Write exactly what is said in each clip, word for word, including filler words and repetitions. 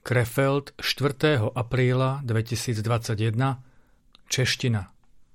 Krefeld čtvrtého apríla dvetisícdvadsaťjeden, čeština.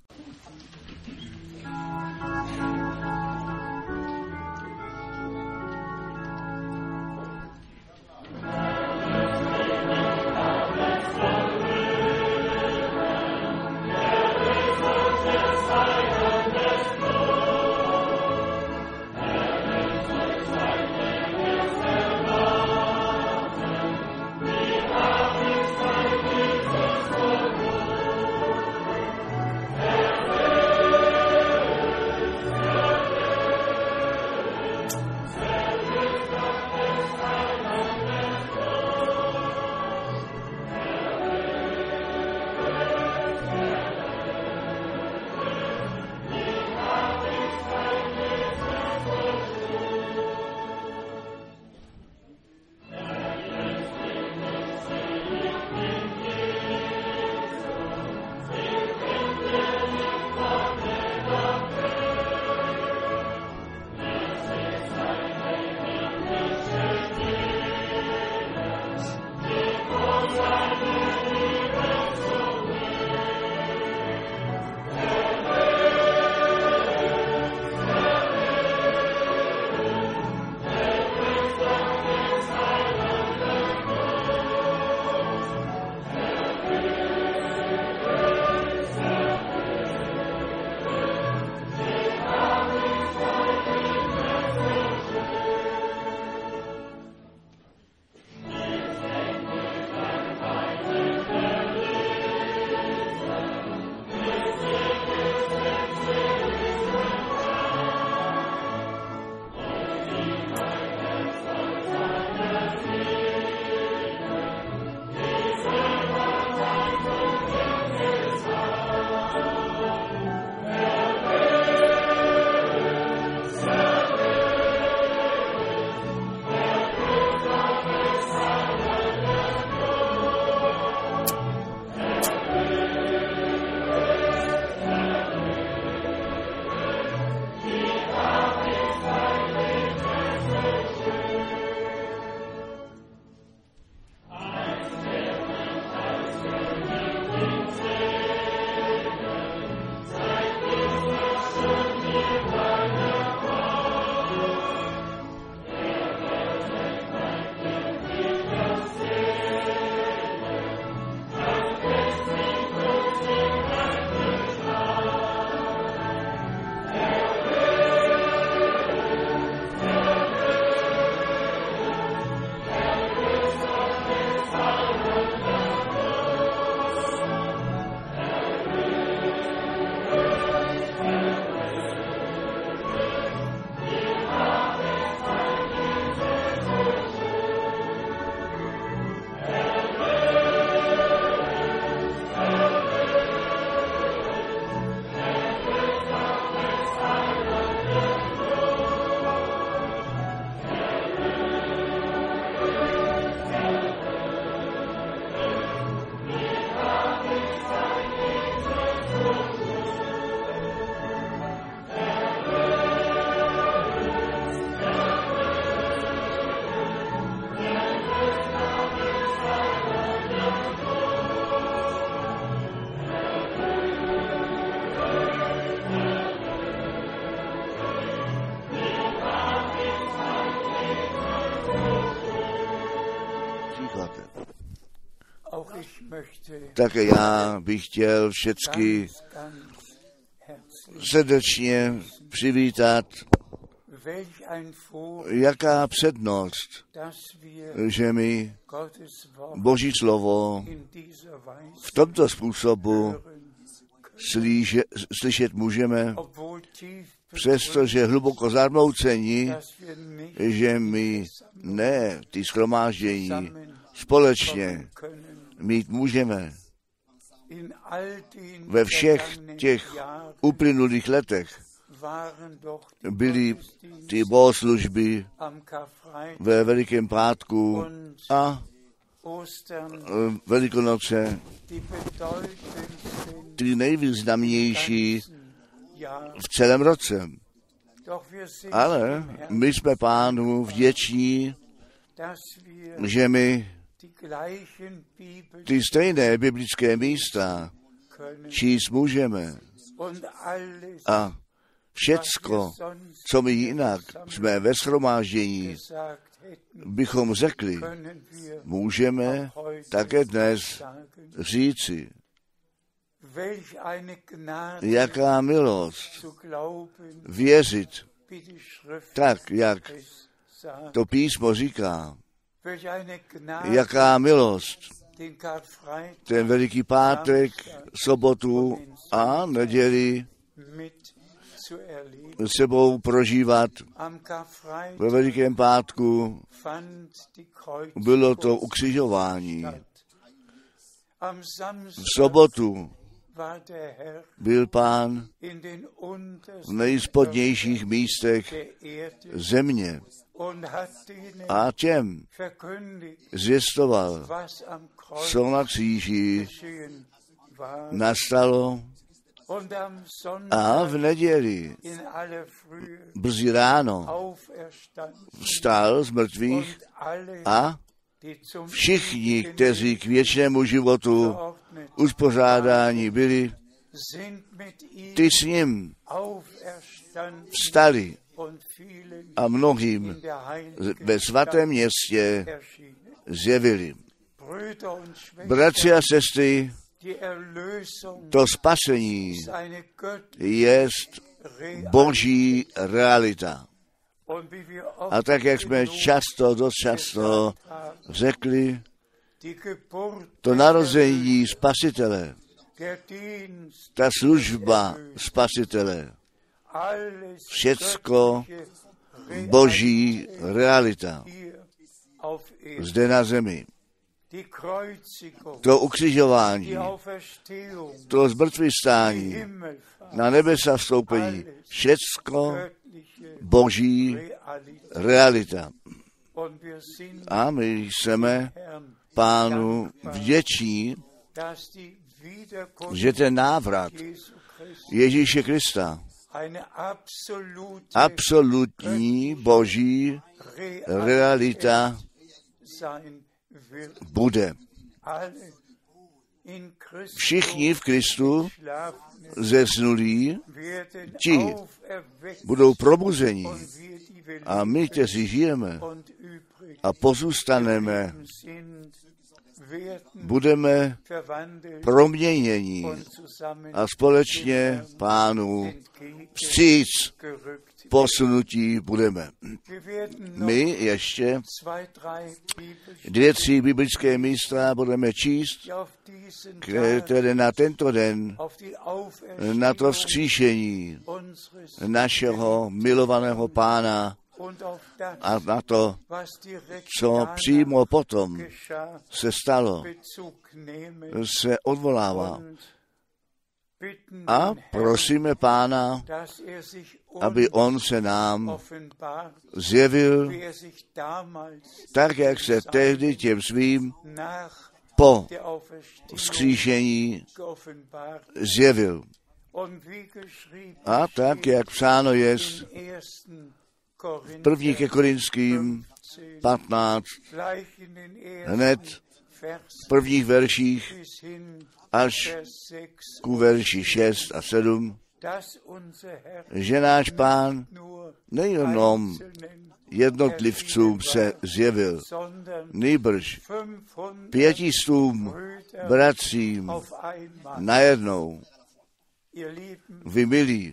Také já bych chtěl všechny srdečně přivítat. Jaká přednost, že my Boží slovo v tomto způsobu slyše, slyšet můžeme, přestože hluboko zarmoucení, že my ne ty shromáždění společně mít můžeme. Ve všech těch uplynulých letech byly ty bohoslužby ve Velikém pátku a Velikonoce, ty nejvýznamnější v celém roce. Ale my jsme Pánu vděční, že my ty stejné biblické místa číst můžeme. A všecko, co my jinak jsme ve shromáždění, bychom řekli, můžeme také dnes říci, jaká milost věřit tak, jak to písmo říká. Jaká milost ten Veliký pátek, sobotu a neděli sebou prožívat. Ve Velikém pátku bylo to ukřižování. V sobotu byl Pán v nejspodnějších místech země a těm zvěstoval, co na kříži nastalo. A v neděli brzy ráno vstal z mrtvých a všichni, kteří k věčnému životu uspořádání byli, ty s ním vstali a mnohým ve svatém městě zjevili. Bratři a sestry, to spasení jest boží realita. A tak, jak jsme často, dost často řekli, to narození Spasitele, ta služba Spasitele, všecko boží realita zde na zemi. To ukřižování, to zmrtvýchvstání, na nebesa vstoupení, všecko boží realita. A my jsme Pánu vděční, že ten návrat Ježíše Krista, absolutní boží realita bude. Všichni v Kristu zesnulí, ti budou probuzeni a my, kteří žijeme a pozůstaneme, budeme proměněni a společně Pánu vstříc posunutí budeme. My ještě dvě, tři biblické místa budeme číst, které na tento den, na to vzkříšení našeho milovaného Pána a na to, co přímo potom se stalo, se odvolává. A prosíme Pána, aby on se nám zjevil tak, jak se tehdy těm svým po vzkříšení zjevil. A tak, jak psáno je v první ke Korinským patnáct, hned v prvních verších až ku verši šest a sedm, že náš Pán nejenom jednotlivcům se zjevil, nýbrž pětistům bratřím najednou. Vy milí,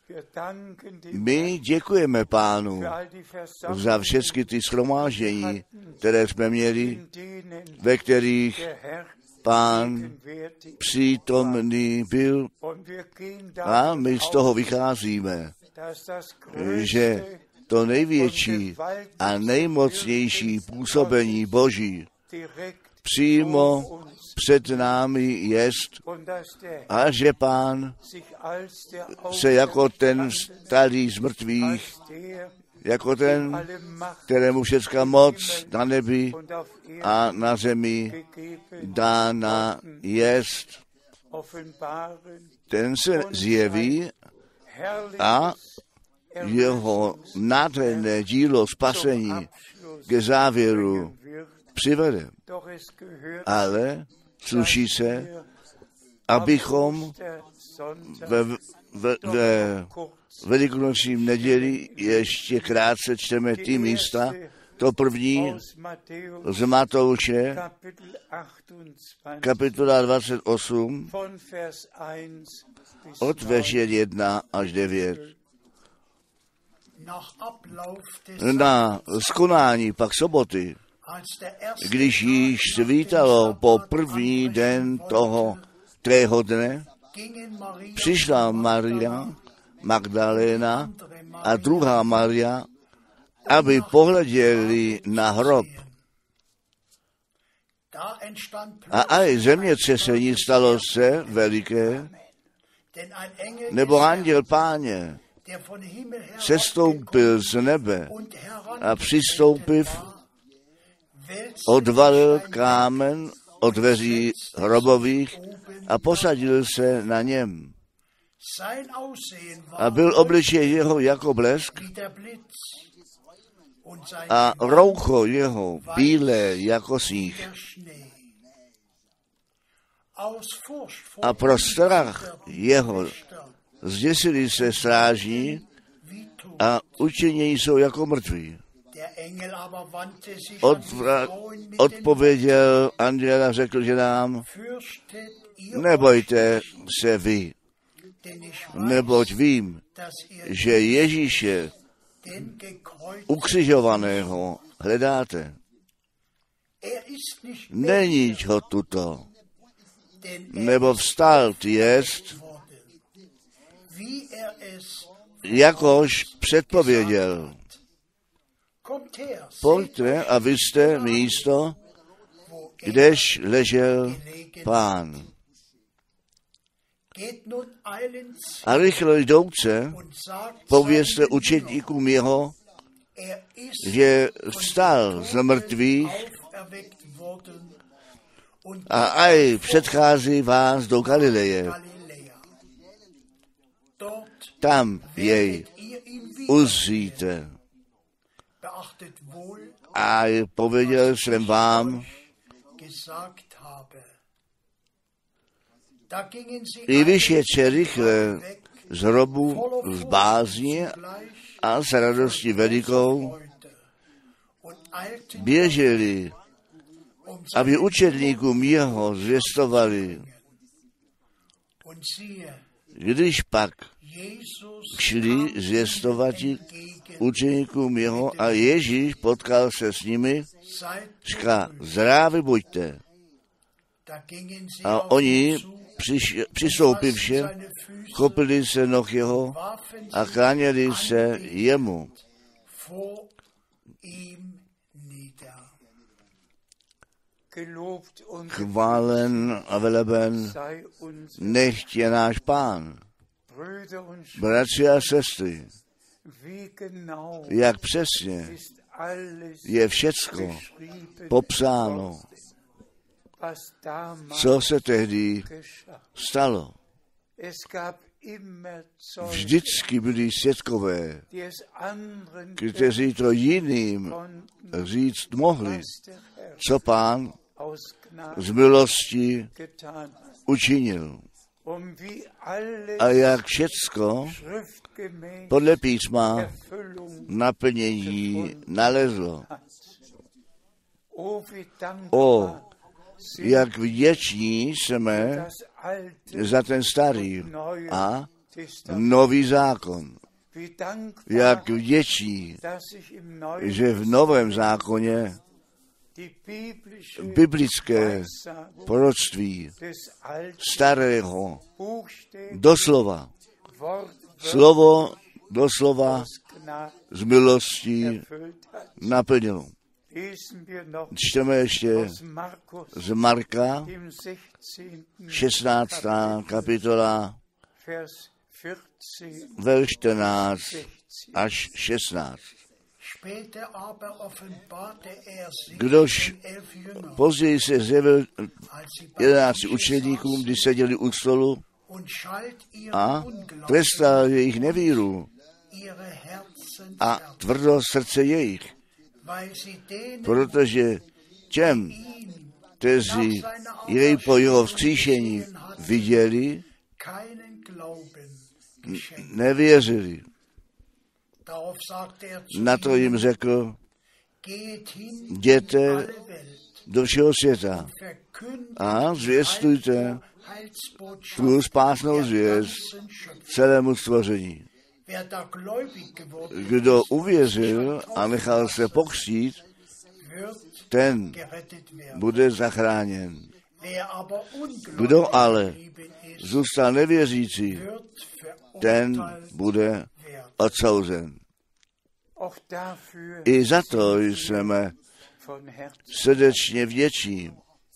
my děkujeme Pánu za všechny ty shromáždění, které jsme měli, ve kterých Pán přítomný byl, a my z toho vycházíme, že to největší a nejmocnější působení Boží přímo před námi jest a že Pán se jako ten vstalý z mrtvých, jako ten, kterému všecká moc na nebi a na zemi dána jest, ten se zjeví a jeho nádherné dílo spasení ke závěru přivede. Ale sluší se, abychom ve, ve, ve velikonočním neděli ještě krátce čteme ty místa. To první z Matouše, kapitola dvacet osm, od verše jedna až devět. Na skonání pak soboty, když již svítalo po první den toho tého dne, přišla Maria Magdaléna a druhá Maria, aby pohleděli na hrob. A aj zemětřesení stalo se veliké, nebo anděl Páně sestoupil z nebe a přistoupiv, odvalil kámen od dveří hrobových a posadil se na něm. A byl obličej jeho jako blesk a roucho jeho bílé jako sníh. A pro strach jeho zděsili se strážní a učení jsou jako mrtví. Odvra- odpověděl anděl a řekl, že nám, nebojte se vy, neboť vím, že Ježíše ukřižovaného hledáte. Není ho tuto, nebo vstal jest, jakož předpověděl. Pojďte a vy jste místo, kdež ležel Pán. A rychle jdouce povězte učedníkům jeho, že vstal z mrtvých a aj předchází vás do Galileje. Tam jej uzříte. A pověděl jsem vám, i vyšetře rychle z hrobu z bázně a s radostí velikou běželi, aby učedníkům jeho zvěstovali. Když pak šli zvěstovati učeníkům jeho a Ježíš potkal se s nimi, říká, zdraví buďte. A oni přiš, přistoupivši, chopili se noh jeho a kláněli se jemu. Chválen a veleben nechť je náš Pán. Bratři a sestry, jak přesně je všecko popsáno, co se tehdy stalo. Vždycky byli svědkové, kteří to jiným říct mohli, co Pán z milosti učinil. A jak všecko podle písma naplnění nalezlo. O, jak vděční jsme za ten starý a nový zákon. Jak vděční, že v novém zákoně biblické proroctví starého doslova, slovo doslova z milostí naplnilo. Čteme ještě z Marka, šestnáctá kapitola, verš čtrnáct až šestnáct. Kdož později se zjevil jedenácti učedníkům, když seděli u stolu a trestal jejich nevíru a tvrdo srdce jejich, protože těm, kteří jej po jeho vzkříšení viděli, nevěřili. Na to jim řekl, jděte do všeho světa a zvěstujte tu spásnou zvěst celému stvoření. Kdo uvěřil a nechal se pokřtít, ten bude zachráněn. Kdo ale zůstal nevěřící, ten bude odsouzen. I za to jsme srdečně vděční.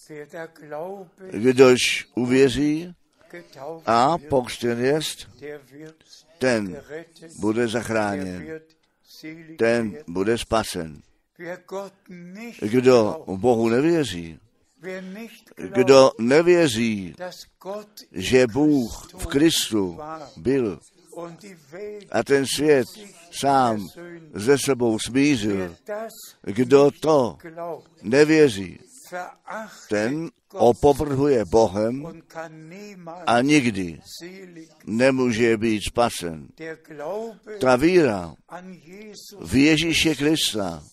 Kdož uvěří a pokřtěn jest, ten bude zachráněn, ten bude spasen. Kdo Bohu nevěří, kdo nevěří, že Bůh v Kristu byl a ten svět sám ze sebou smířil, kdo to nevěří, ten opovrhuje Bohem a nikdy nemůže být spasen. Ta víra v Ježíše Krista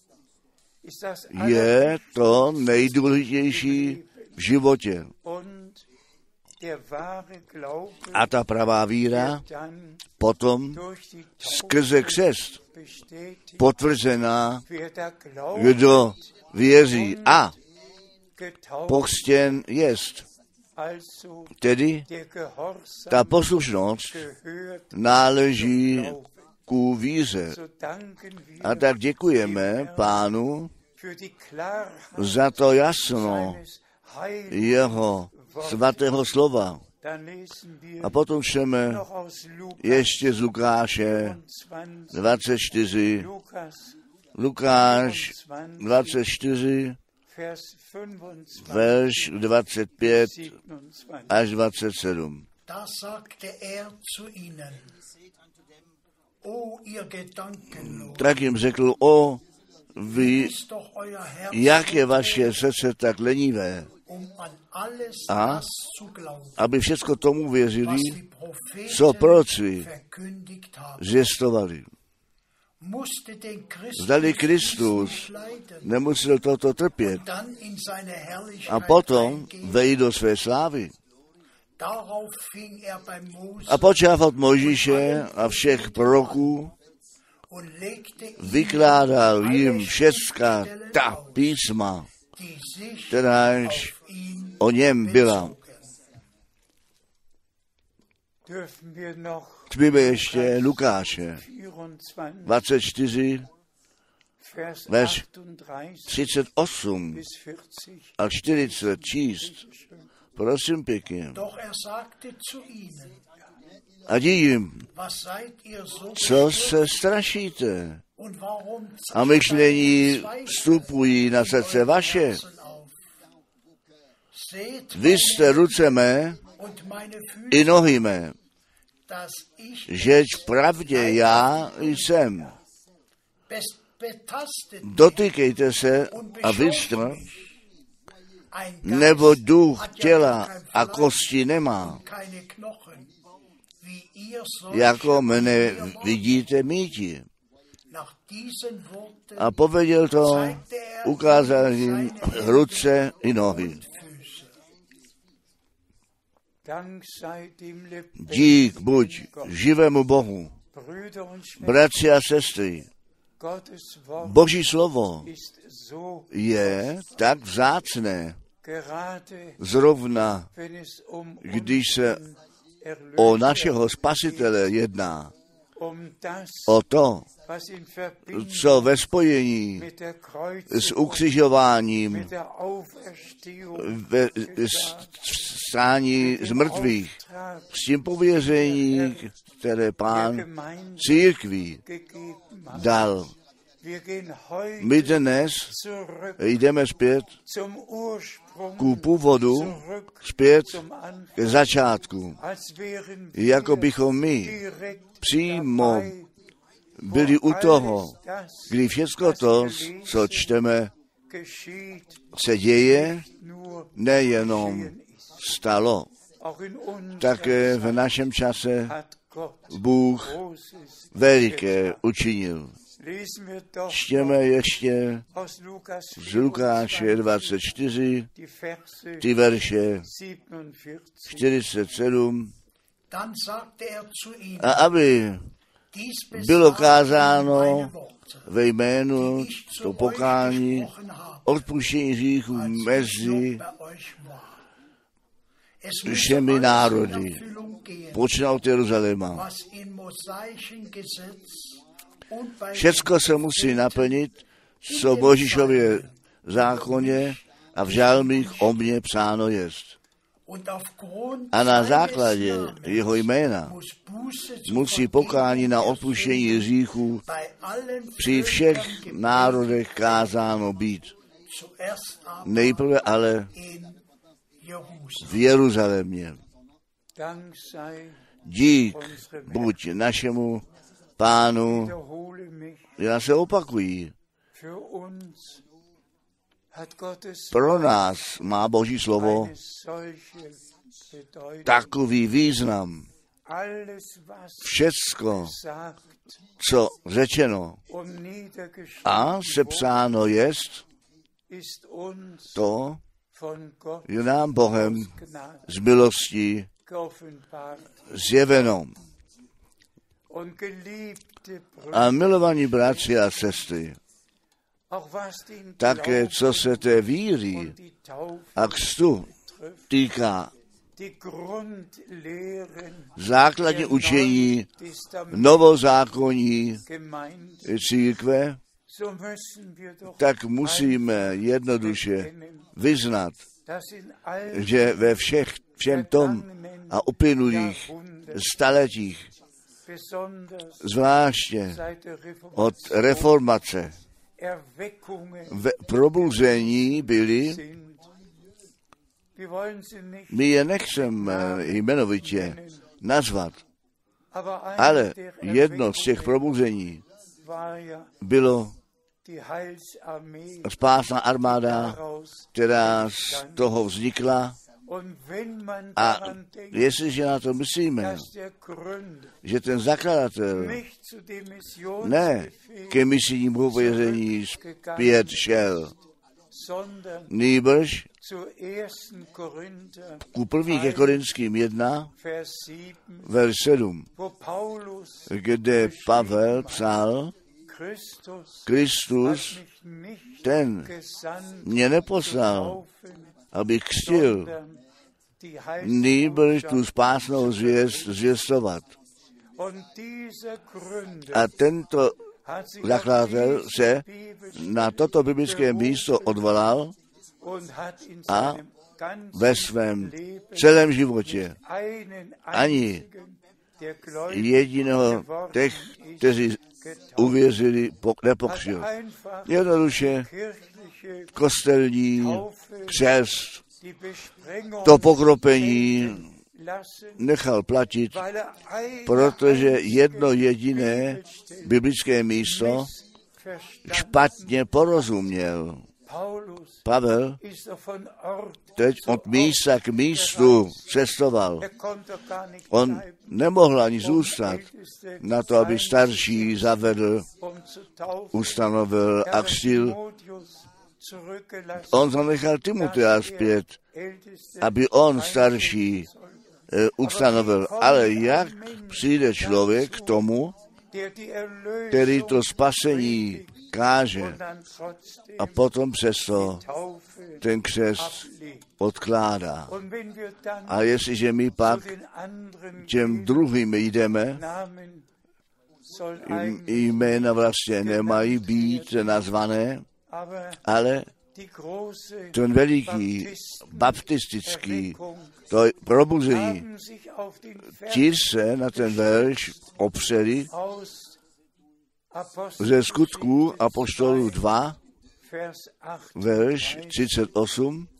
je to nejdůležitější v životě. A ta pravá víra potom skrze křest potvrzená, kdo věří a pokřtěn jest. Tedy ta poslušnost náleží ku víře. A tak děkujeme Pánu za to jasno jeho svatého slova. A potom čteme ještě z Lukáše dvacet čtyři, Lukáš dvacet čtyři, verš dvacet pět až dvacet sedm. Tak jim řekl, o vy, jak je vaše srdce tak lenivé, a aby všecko tomu věřili, co proroci zvěstovali. Zdali Kristus nemusel toto trpět a potom vejít do své slávy. A počáv od Mojžíše a všech proroků vykládal jim všecká ta písma, kteráž o něm byla. Čteme ještě Lukáše dvacet čtyři, verš třicet osm a čtyřicet číst. Prosím pěkně. A jim, co se strašíte? A myšlení vstupují na srdce vaše. Vy jste ruce mé i nohy mé, žeť v pravdě já jsem. Dotýkejte se a vyjste, nebo duch těla a kosti nemá, jako mne vidíte míti. A pověděl to, ukázal jim ruce i nohy. Dík buď živému Bohu, bratři a sestry, Boží slovo je tak vzácné, zrovna když se o našeho Spasitele jedná, o to, co ve spojení s ukřižováním, ve stání z mrtvých, s tím pověření, které Pán církví dal. My dnes jdeme zpět ku původu, zpět k začátku, jako bychom my přímo byli u toho, kdy všecko to, co čteme, se děje, nejenom stalo. Také v našem čase Bůh veliké učinil. Čtěme ještě z Lukáše dvacet čtyři, ty verše čtyřicet sedm, a aby bylo kázáno ve jménu to pokání, odpuštění hříchů mezi všemi národy. Počne od Jeruzaléma. Všecko se musí naplnit, co v Božíšově zákoně a v žalmích o mně psáno jest. A na základě jeho jména musí pokání na odpuštění hříchů při všech národech kázáno být. Nejprve ale v Jeruzalémě. Dík buď našemu Pánu. Já se opakuji. Pro nás má Boží slovo takový význam. Všecko, co řečeno a sepsáno jest, to je nám Bohem z milosti zjeveno. A milovaní bratři a sestry, také co se té víry a křtu týká, základní učení novozákonní církve, tak musíme jednoduše vyznat, že ve všech, všem tom a uplynulých staletích, zvláště od reformace, v probuzení byli, my je nechceme jmenovitě nazvat, ale jedno z těch probuzení bylo spásná armáda, která z toho vznikla. A jestliže na to myslíme, že ten zakladatel ne ke misijnímu pověření zpět šel, nýbrž ku první ke Korinským jedna, verš sedm, kde Pavel psal, Kristus, ten mě neposlal, aby křtil, nýbrž tu spásnou zvěst zvěstovat. A tento zakladatel se na toto biblické místo odvolal a ve svém celém životě ani jediného těch, kteří uvěřili, nepokřil. Jednoduše kostelní křest, to pokropení nechal platit, protože jedno jediné biblické místo špatně porozuměl. Pavel teď od místa k místu cestoval. On nemohl ani zůstat na to, aby starší zavedl, ustanovil a křtil. On zanechal Timotea zpět, aby on starší e, ustanovil. Ale jak přijde člověk k tomu, který to spasení káže a potom přesto ten křest odkládá. A jestliže my pak těm druhým jdeme, jména vlastně nemají být nazvané, ale ten veliký baptistický to probuzení, ti se na ten verš opřeli ze skutků apoštolů dva, verš třicet osm,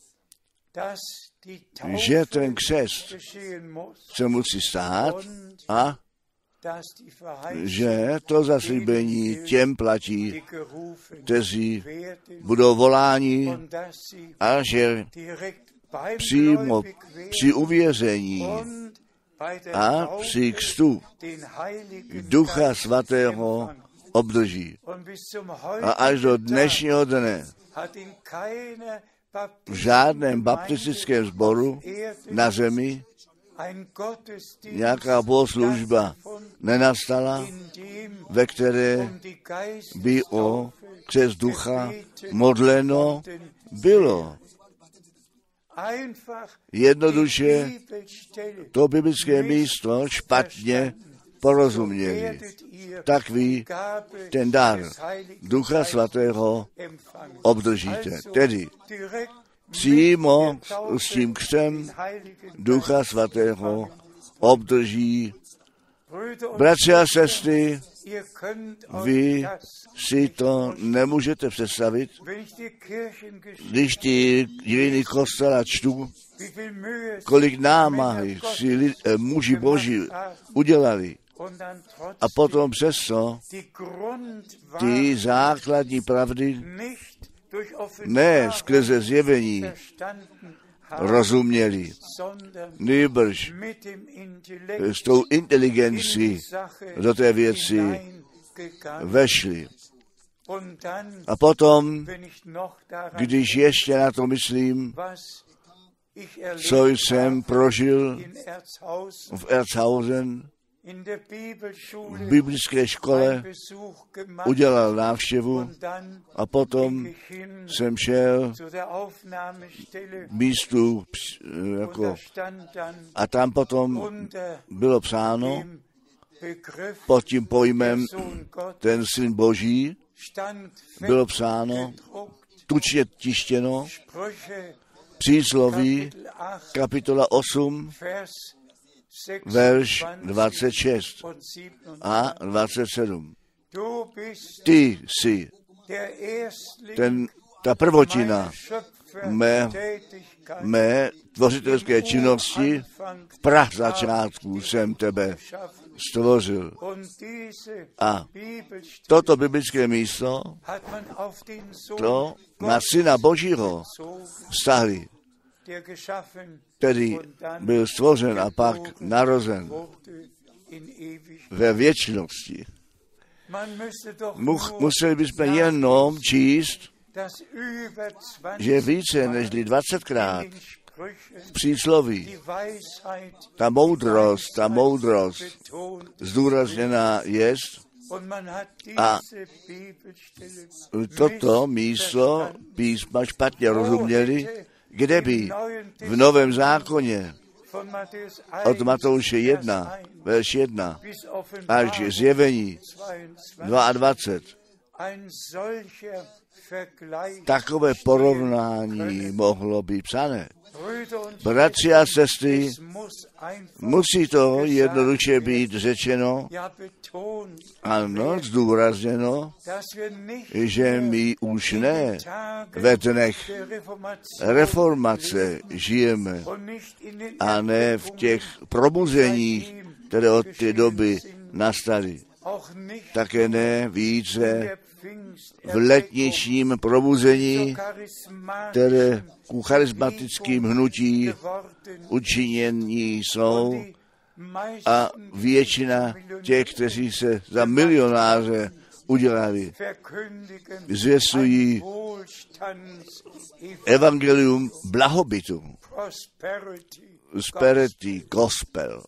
že ten křest se musí stát a že to zaslíbení těm platí, kteří budou voláni, a že přímo při uvěření a při křtu Ducha Svatého obdrží. A až do dnešního dne v žádném baptistickém sboru na zemi nějaká bohoslužba nenastala, ve které by o křest ducha modleno bylo. Jednoduše to biblické místo špatně porozuměli. Tak vy ten dar Ducha Svatého obdržíte. Tedy přímo s tím křtem Ducha Svatého obdrží. Bratři a sestry, vy si to nemůžete představit, když ty dějiny kostela čtu, kolik námahy si lid, eh, muži boží udělali. A potom přesto ty základní pravdy ne skrze zjevení rozuměli, nýbrž s tou inteligencí do té věci vešli. A potom, když ještě na to myslím, co jsem prožil v Erzhausen, v biblické škole, udělal návštěvu a potom jsem šel k místu jako, a tam potom bylo psáno pod tím pojmem ten Syn Boží, bylo psáno, tučně tištěno, přísloví, kapitola osm, verš dvacet šest a dvacet sedm. Ty jsi ten, ta prvotina mé, mé tvořitelské činnosti, v prach začátku jsem tebe stvořil. A toto biblické místo, to na Syna Božího vztahli, který byl stvořen a pak narozen ve věčnosti. Museli bychom jenom číst, že více než dvacetkrát v přísloví ta moudrost, ta moudrost zdůrazněná jest a toto místo písma špatně rozuměli, kde by v Novém zákoně od Matouše jedna, verš jedna, až zjevení dvacet dva, takové porovnání mohlo být psané. Bratři a sestry, musí to jednoduše být řečeno, ano, zdůrazněno, že my už ne ve dnech reformace žijeme a ne v těch probuzeních, které od té doby nastaly. Také ne více v letničním probuzení, které ku charismatickým hnutí učinění jsou a většina těch, kteří se za milionáře udělali, zvěstují evangelium blahobytu, prosperity gospel.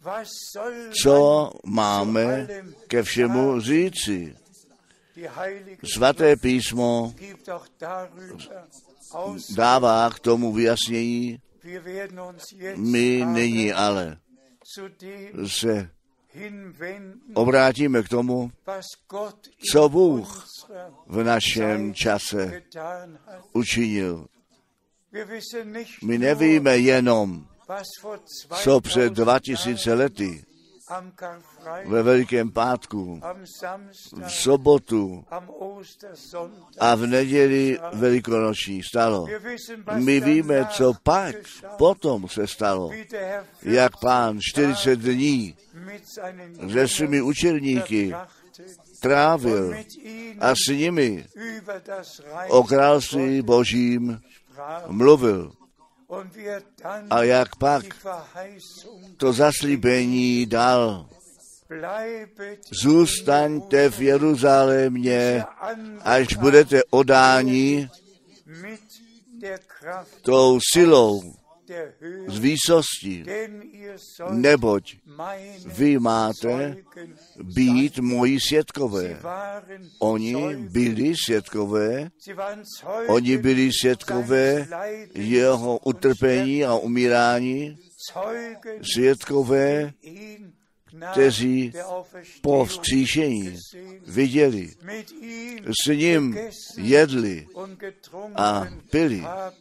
Co máme ke všemu říci? Svaté písmo dává k tomu vyjasnění. My nyní ale se obrátíme k tomu, co Bůh v našem čase učinil. My nevíme jenom, co před dva tisíce lety ve Velikém pátku, v sobotu a v neděli velikonoční stalo. My víme, co pak potom se stalo. Jak Pán čtyřicet dní se svými učedníky trávil a s nimi o království Božím mluvil. A jak pak to zaslíbení dal. Zůstaňte v Jeruzalémě, až budete odáni tou silou z výsosti, neboť vy máte být moji svědkové. Oni byli svědkové, oni byli svědkové jeho utrpení a umírání, svědkové, kteří po vzkříšení viděli, s ním jedli a pili.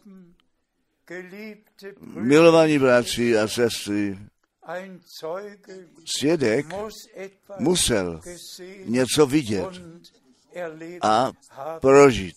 Milovaní bratři a sestry, svědek musel něco vidět a prožít.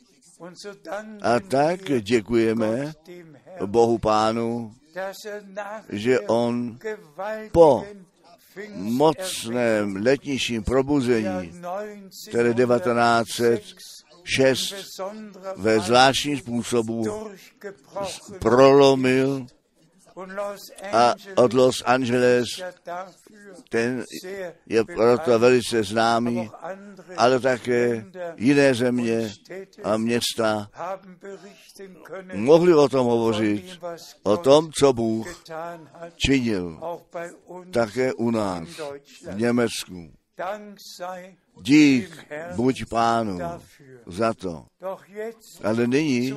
A tak děkujeme Bohu Pánu, že on po mocném letničním probuzení, které devatenáct set šest ve zvláštním způsobu prolomil a od Los Angeles, ten je proto velice známý, ale také jiné země a města mohli o tom hovořit, o tom, co Bůh činil, také u nás, v Německu. Dík buď Pánu za to. Ale nyní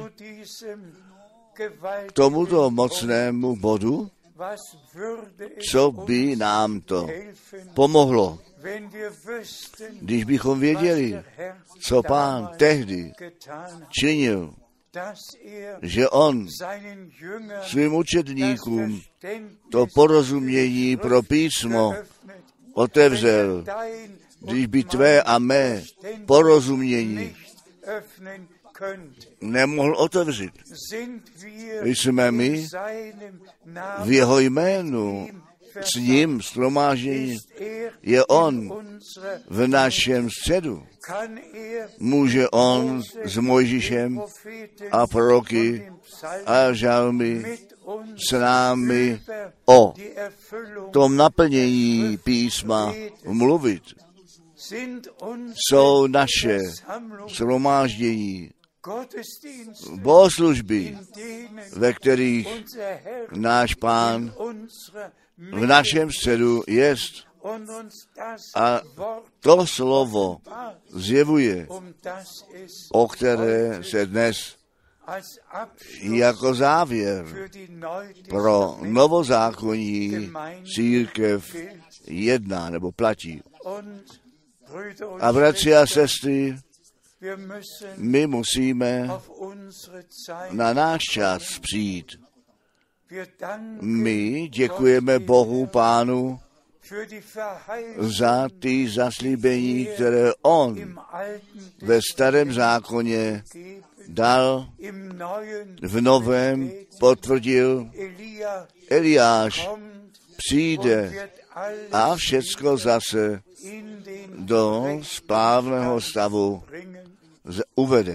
k tomuto mocnému bodu, co by nám to pomohlo, když bychom věděli, co Pán tehdy činil, že on svým učedníkům to porozumění pro písmo otevřel, když by tvé a mé porozumění nemohl otevřít. Jsme my v jeho jménu s ním shromáždění. Je on v našem středu. Může on s Mojžíšem a proroky a žalmy s námi o tom naplnění písma mluvit. Jsou naše shromáždění bohoslužby, ve kterých náš Pán v našem středu jest a to slovo zjevuje, o které se dnes jako závěr pro novozákonní církev jedná nebo platí. A bratři a sestry, my musíme na náš čas přijít. My děkujeme Bohu Pánu za ty zaslíbení, které on ve starém zákoně dal, v novém potvrdil. Eliáš přijde a všecko zase do správného stavu uvede.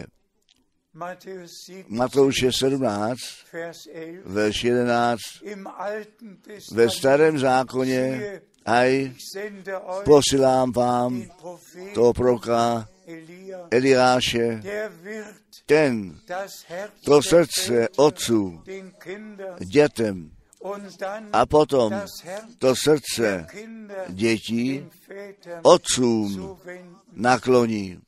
Matouše sedmnáct, verš jedenáct, ve starém zákoně, aj posílám vám toho proroka Eliáše, ten to srdce otců dětem a potom to srdce dětí otcům nakloní.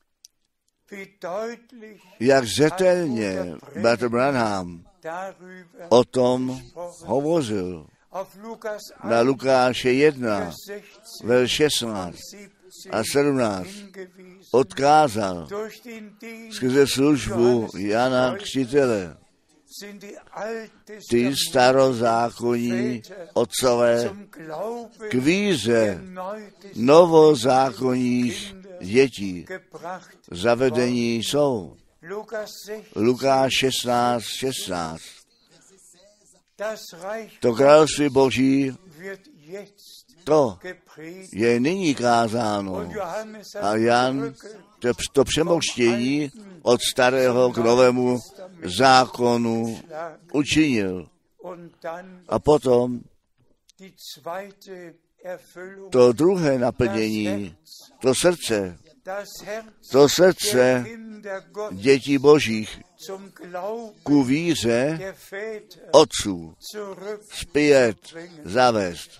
Jak zřetelně bratr Branham o tom hovořil. Na Lukáše jedna, verš šestnáct a sedmnáct odkázal skrze službu Jana Křtitele. ty starozákonní otcové k víře novozákonních dětí zavedení jsou. Lukáš šestnáct šestnáct. To království Boží, to je nyní kázáno. A Jan to, to přemoštění od starého k novému zákonu učinil. A potom to druhé naplnění, to srdce, to srdce dětí Božích ku víře otců zpět zavést.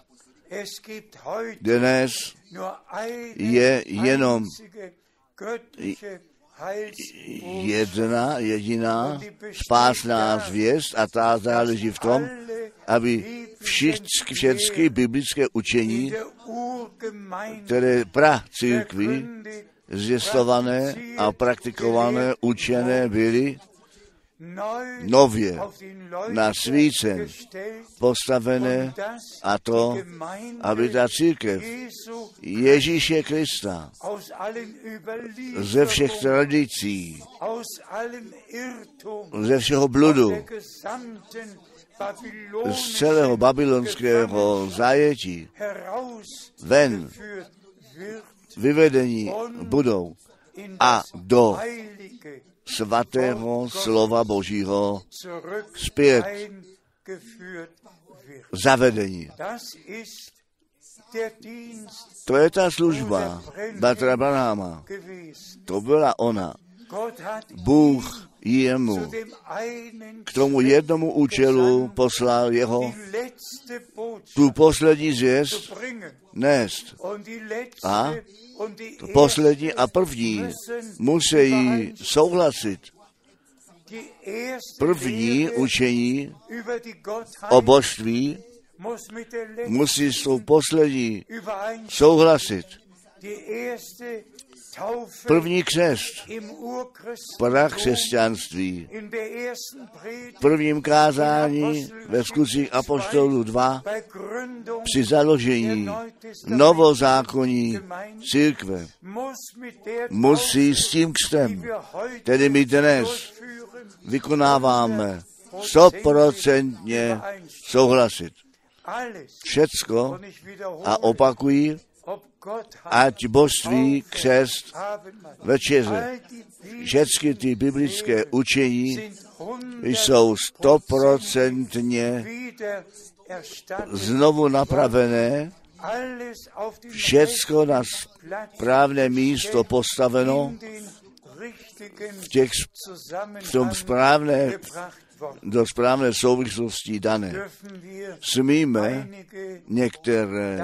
Dnes je jenom jedna jediná spásná zvěst a ta záleží v tom, aby všichni, všechny biblické učení, které pra církvi zjistované a praktikované, učené byly, nově na svícen postavené, a to, aby ta církev Ježíše Krista ze všech tradicí, ze všeho bludu, z celého babylonského zajetí ven vyvedení budou a do svatého slova Božího zpět zavedení. To je ta služba bratra Branhama. To byla ona. Bůh jemu k tomu jednomu účelu poslal jeho tu poslední zvěst nést. A to poslední a první musí souhlasit. První učení o božství musí s tou poslední souhlasit. První křest, prakřesťanství, v prvním kázání ve skutcích apoštolů dva při založení novozákonní církve musí s tím křtem, který my dnes vykonáváme, stoprocentně souhlasit. Všecko, a opakují, ať božství, křest, večeře, všechny ty biblické učení jsou stoprocentně znovu napravené, všecko na správné místo postaveno, v, těch, v tom správné, do správné souvislosti dané. Smíme některé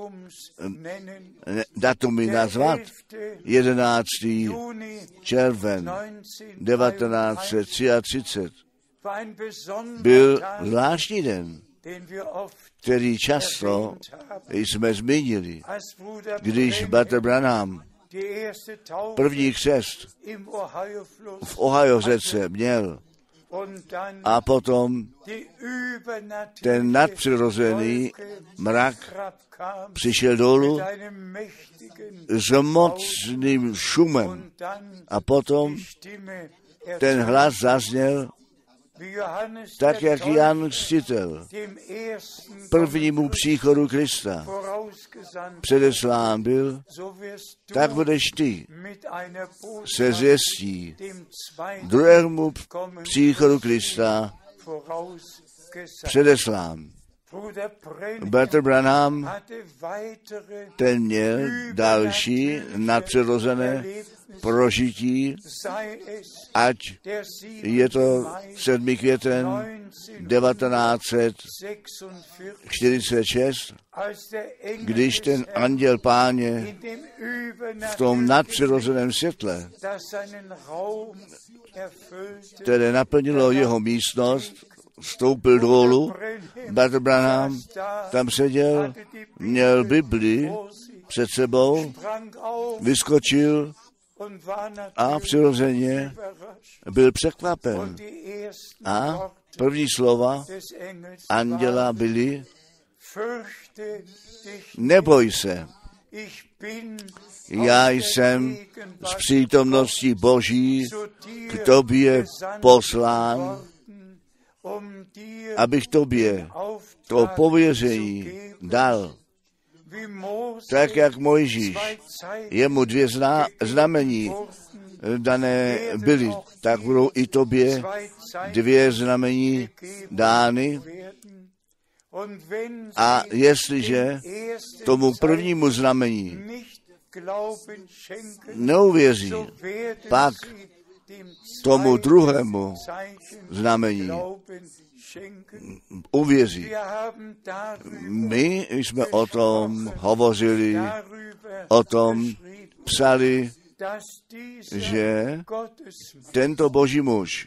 datumy nazvat. jedenáctý červen devatenáct set třicet tři byl zvláštní den, který často jsme zmínili, když bratr Branham první křest v Ohio řece měl a potom ten nadpřirozený mrak přišel dolů s mocným šumem a potom ten hlas zazněl tak, jak Jan Křtitel prvnímu příchodu Krista předeslán byl, tak budeš ty se zvěstí druhému příchodu Krista předeslán. Bratr Branham, ten měl další nadpřirozené prožití, ať je to sedmý květen devatenáct set čtyřicet šest, když ten anděl Páně v tom nadpřirozeném světle, které naplnilo jeho místnost, vstoupil dolů, bratr Branham tam seděl, měl Bibli před sebou, vyskočil a přirozeně byl překvapen. A první slova anděla byly: neboj se, já jsem z přítomnosti Boží k tobě poslán, abych tobě to pověření dal. Tak jak Mojžíš, jemu dvě zna, znamení dané byly, tak budou i tobě dvě znamení dány. A jestliže tomu prvnímu znamení neuvěří, pak tomu druhému znamení uvěří. My jsme o tom hovořili, o tom psali, že tento Boží muž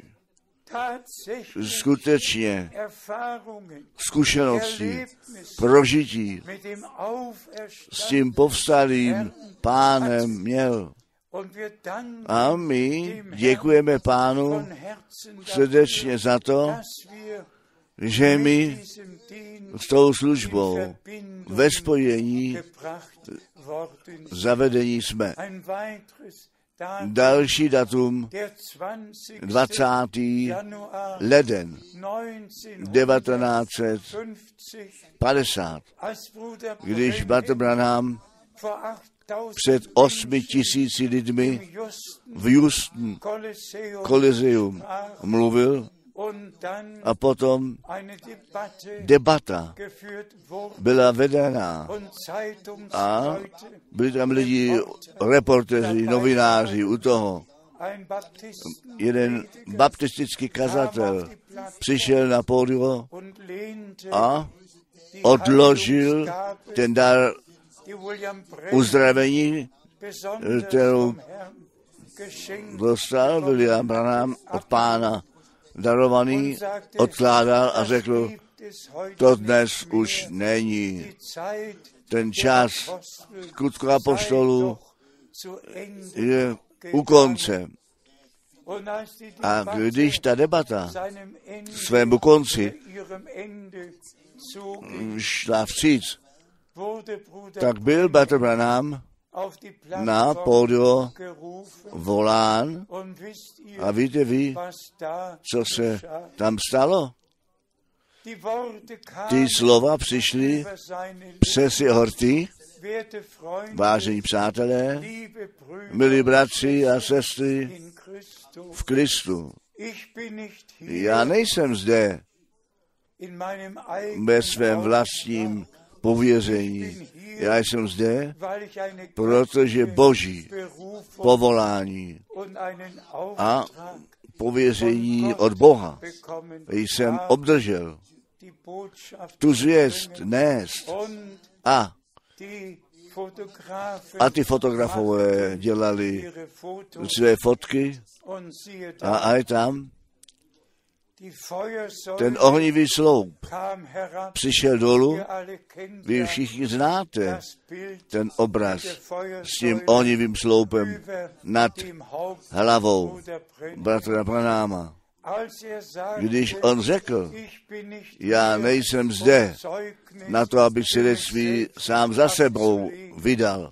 skutečně zkušenosti, prožití s tím povstalým Pánem měl. A my děkujeme Pánu srdečně za to, že my s tou službou ve spojení zavedení jsme. Další datum, dvacátý leden devatenáct set padesát, když bratr Branham před osmi tisíci lidmi v Houston Koliseum mluvil a potom debata byla vedená a byli tam lidi, reportéři, novináři u toho. Jeden baptistický kazatel přišel na pódium a odložil ten dar uzdravení, kterou dostal William Branham od Pána darovaný, odkládal a řekl, to dnes už není. Ten čas skutku apoštolů je u konce. A když ta debata svému konci šla vstříc, tak byl bratr Branham na pódium volán a víte vy, co se tam stalo? Ty slova přišly přes jeho rty, vážení přátelé, milí bratři a sestry v Kristu. Já nejsem zde ve svém vlastním pověření. Já jsem zde, protože Boží povolání a pověření od Boha jsem obdržel. Tu zvěst nést a a ty fotografové dělali své fotky a, a je tam ten ohnivý sloup přišel dolů. Vy všichni znáte ten obraz s tím ohnivým sloupem nad hlavou bratra Branhama. Když on řekl, já nejsem zde na to, abych svědectví sám za sebou vydal.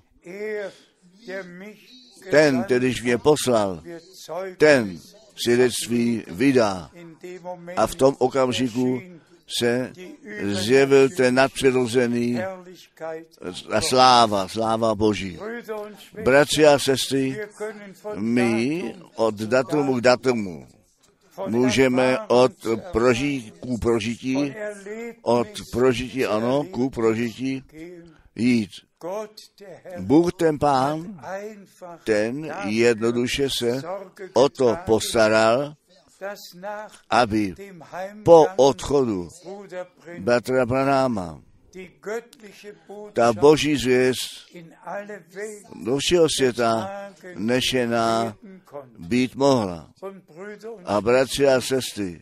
Ten, kterýž mě poslal, ten svědectví vydá. A v tom okamžiku se zjevil ten nadpřirozený a sláva, sláva Boží. Bratři a sestry, my od datumu k datumu můžeme od prožití ku prožití, od prožití, ano, ku prožití jít. Bůh ten Pán, ten jednoduše se o to postaral, aby po odchodu bratra Branhama ta boží zvěst do všeho světa nešená být mohla. A bratři a sestry,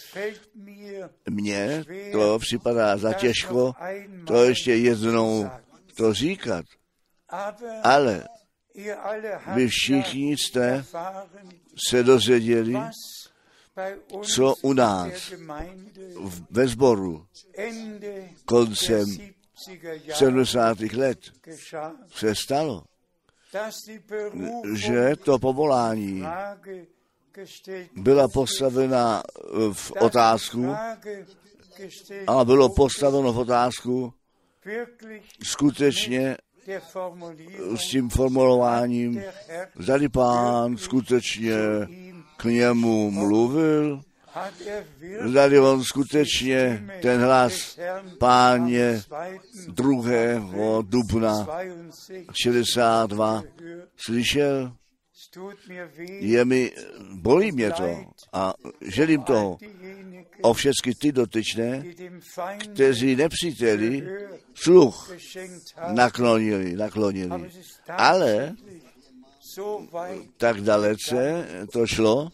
mně to připadá za těžko to ještě jednou to říkat, ale Vy všichni jste se dozvěděli, co u nás ve sboru koncem sedmdesátých let se stalo, že to povolání byla postavena v otázku a bylo postaveno v otázku skutečně s tím formulováním, zdali Pán skutečně k němu mluvil, zdali on skutečně ten hlas Páně druhého dubna šedesát dva slyšel. Je mi, bolí mě to a želím toho o všechny ty dotyčné, kteří nepříteli sluch naklonili, naklonili. Ale tak dalece to šlo,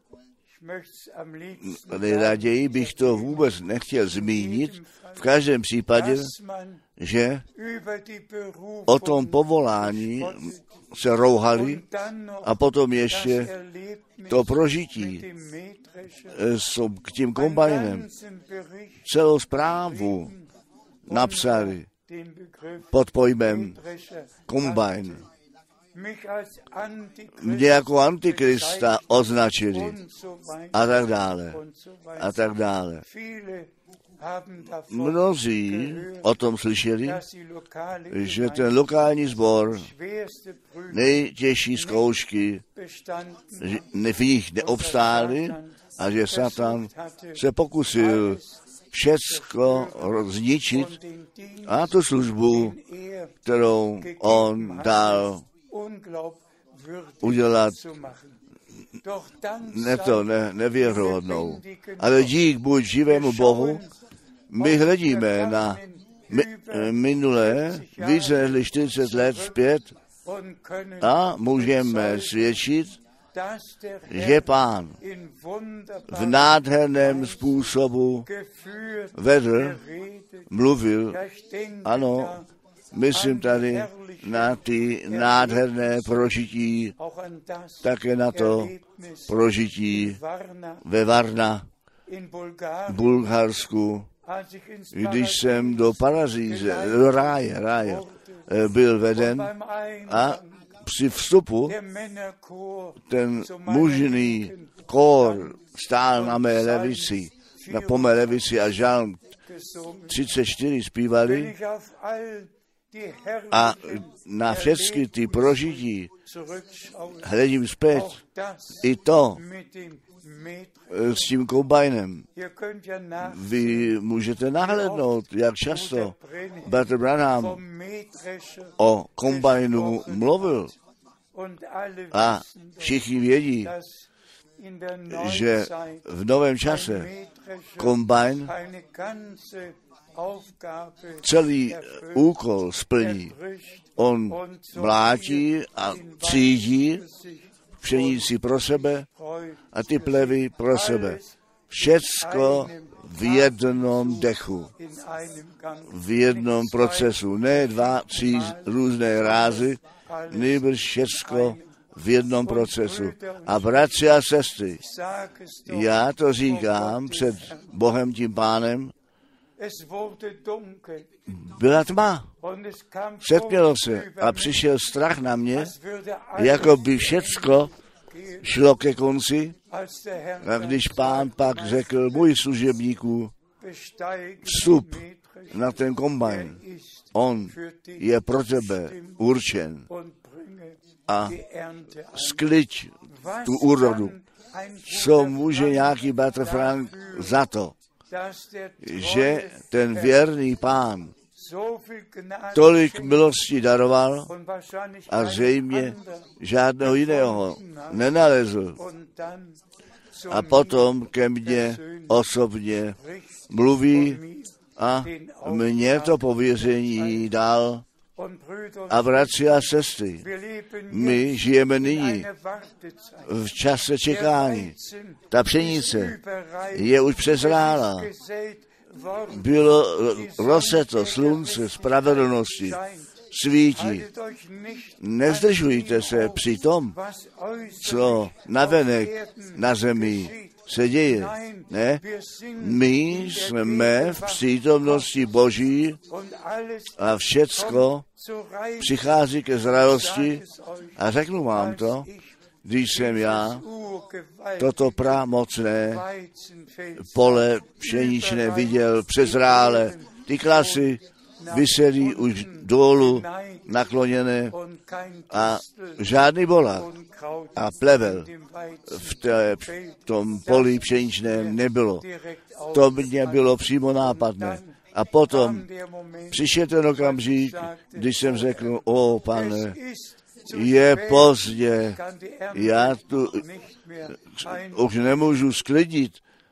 nejraději bych to vůbec nechtěl zmínit, v každém případě, že o tom povolání se rouhali a potom ještě to prožití s tím kombajnem. Celou zprávu napsali pod pojmem kombajn. Mě jako antikrista označili a tak dále a tak dále. Mnozí o tom slyšeli, že ten lokální sbor nejtěžší zkoušky v nich neobstály a že Satan se pokusil všecko zničit a tu službu, kterou on dal udělat ne to, ne, nevěrohodnou. Ale dík buď živému Bohu, my hledíme na mi, minulé více než čtyřicet let zpět a můžeme svědčit, že Pán v nádherném způsobu vedl, mluvil, ano, myslím tady na ty nádherné prožití, také na to prožití ve Varna, Bulharsku, když jsem do Parazíze, do ráje, ráje byl veden a při vstupu ten mužný kór stál na mé levici, na po mé levici a žalm třicet čtyři zpívali a na všechny ty prožití hledím zpět. I to s tím kombajnem. Vy můžete nahlédnout, jak často Bratr Branham o kombajnu mluvil. A všichni vědí, že v novém čase kombajn celý úkol splní. On mlátí a třídí pšenici pro sebe a ty plevy pro sebe. Všecko v jednom dechu, v jednom procesu. Ne dva, tři různé rázy, nýbrž všecko v jednom procesu. A bratři a sestry, já to říkám před Bohem tím Pánem, byla tma, setmělo se a přišel strach na mě, jako by všecko šlo ke konci. A když Pán pak řekl, můj služebníku, vstup na ten kombajn, on je pro tebe určen a skliď tu úrodu. Co může nějaký bratr Frank za to, že ten věrný Pán tolik milosti daroval a zřejmě žádného jiného nenalezl. A potom ke mně osobně mluví a mně to pověření dal. A bratři a sestry, my žijeme nyní v čase čekání. Ta pšenice je už přezrála. Bylo roseto slunce spravedlnosti svítí. Nezdržujte se při tom, co navenek na zemi se děje. Ne? My jsme v přítomnosti Boží a všecko přichází ke zralosti a řeknu vám to, když jsem já toto pramocné pole pšeničné viděl přezrále, ty klasy vysedí už dolů nakloněné a žádný bolák a plevel v, té, v tom poli pšeničném nebylo. To mě bylo přímo nápadné. A potom přišel ten okamžik, když jsem řekl, o pane, je pozdě, já tu už nemůžu sklidit.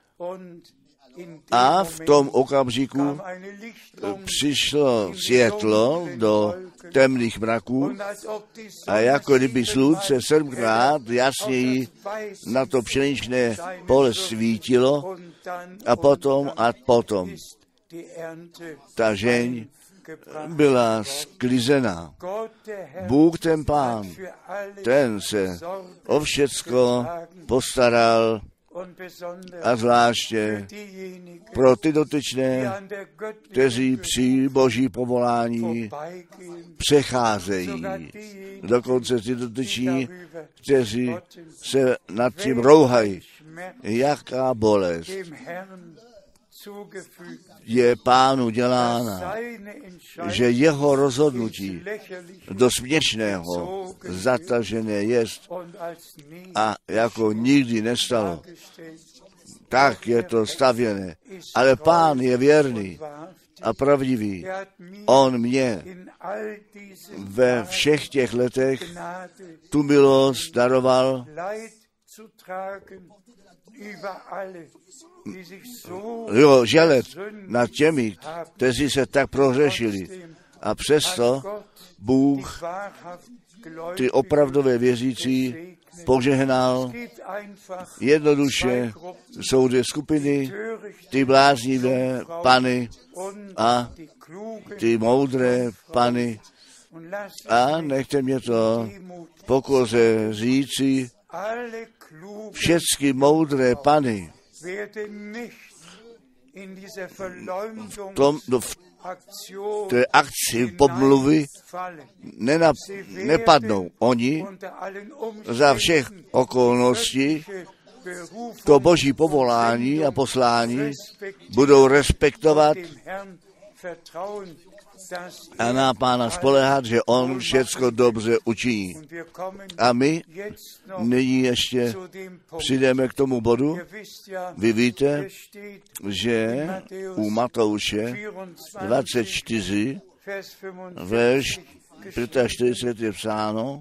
A v tom okamžiku přišlo světlo do temných mraků a jako kdyby slunce sedmkrát jasněji na to pšeničné pole svítilo a potom a potom ta žeň byla sklizená. Bůh ten Pán, ten se o všecko postaral a zvláště pro ty dotyčné, kteří při Boží povolání přecházejí. Dokonce ty dotyční, kteří se nad tím rouhají. Jaká bolest je Pánu dělána, že jeho rozhodnutí do směšného zatažené jest a jako nikdy nestalo. Tak je to stavěné. Ale Pán je věrný a pravdivý. On mě ve všech těch letech tu milost daroval jo, žalet nad těmi, kteří se tak prohřešili. A přesto Bůh ty opravdové věřící požehnal. Jednoduše jsou dvě skupiny, ty bláznivé pany a ty moudré pany. A nechte mě to v pokoře říci, všechny moudré pany v, tom, v té akci pomluvy nenap, nepadnou. Oni za všech okolností to Boží povolání a poslání budou respektovat a na Pána spoléhat, že On všecko dobře učiní. A my nyní ještě přijdeme k tomu bodu. Vy víte, že u Matouše dvacet čtyři, verš čtyřicet pět je psáno,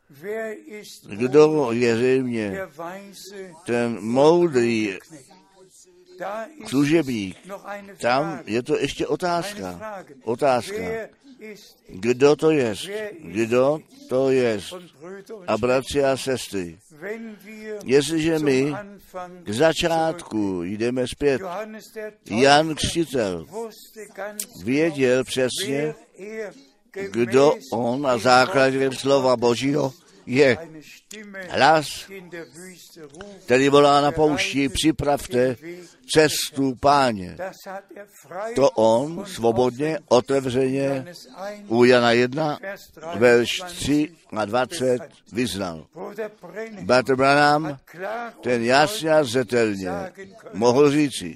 kdo je zřejmě ten moudrý služebník, tam je to ještě otázka. Otázka. Kdo to je? Kdo to je? A bratři a sestry, jestliže my k začátku jdeme zpět, Jan Křtitel věděl přesně, kdo on na základě slova Božího je. Hlas, který volá na poušti, připravte cestu Páně. To on svobodně, otevřeně u Jana jedna, verš tři a dvacet vyznal. Bratr Branham ten jasně a zřetelně mohl říci,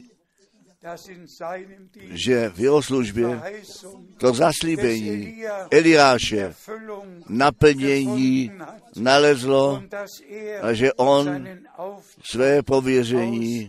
že v jeho službě to zaslíbení Eliáše naplnění nalezlo a že on své pověření